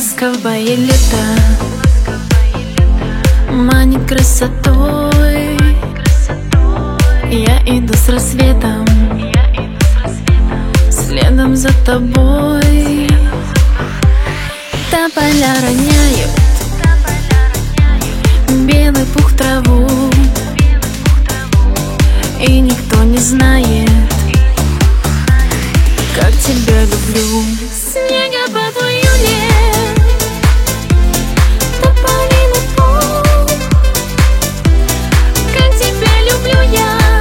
Ласковое лето манит красотой. Я иду с рассветом, следом за тобой. Тополя роняют белый пух в траву, и никто не знает, как тебя люблю. Снегопад в июле, тополиный пух, как тебя люблю я,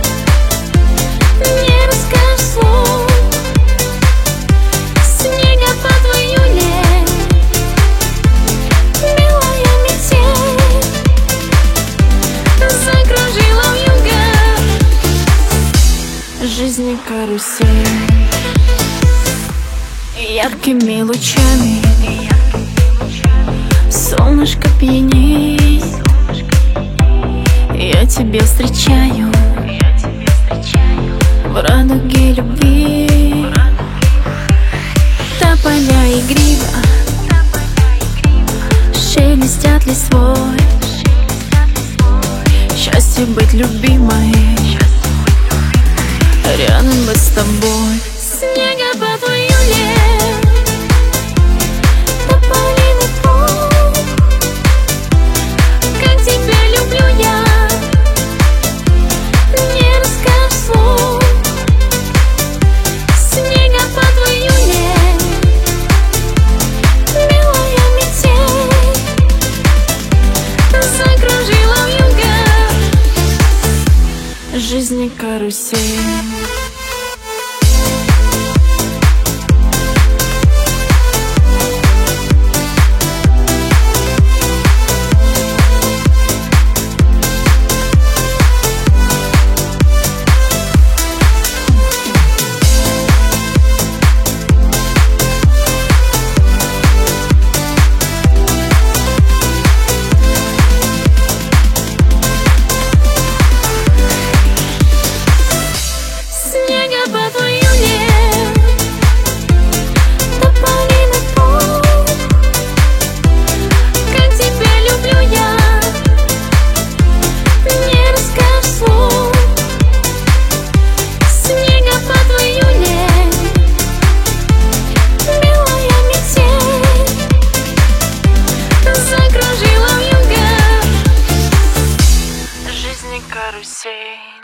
не расскажешь вслух. Снегопад в июле, белая метель закружила вьюга, жизни карусель. Яркими лучами солнышко пьянеет, я тебя встречаю в радуге любви. Тополя и грива шелестят листвой, счастье быть любимой, рядом быть с тобой. Снегопад в июле, тополиный пух, как тебя люблю я, не расскажешь вслух. Снегопад в июле, белая метель закружила вьюга, жизни карусель. Снегопад в июле, тополиный пух, как тебя люблю я, не расскажешь вслух. Снегопад в июле, белая метель закружила вьюга, жизни карусель.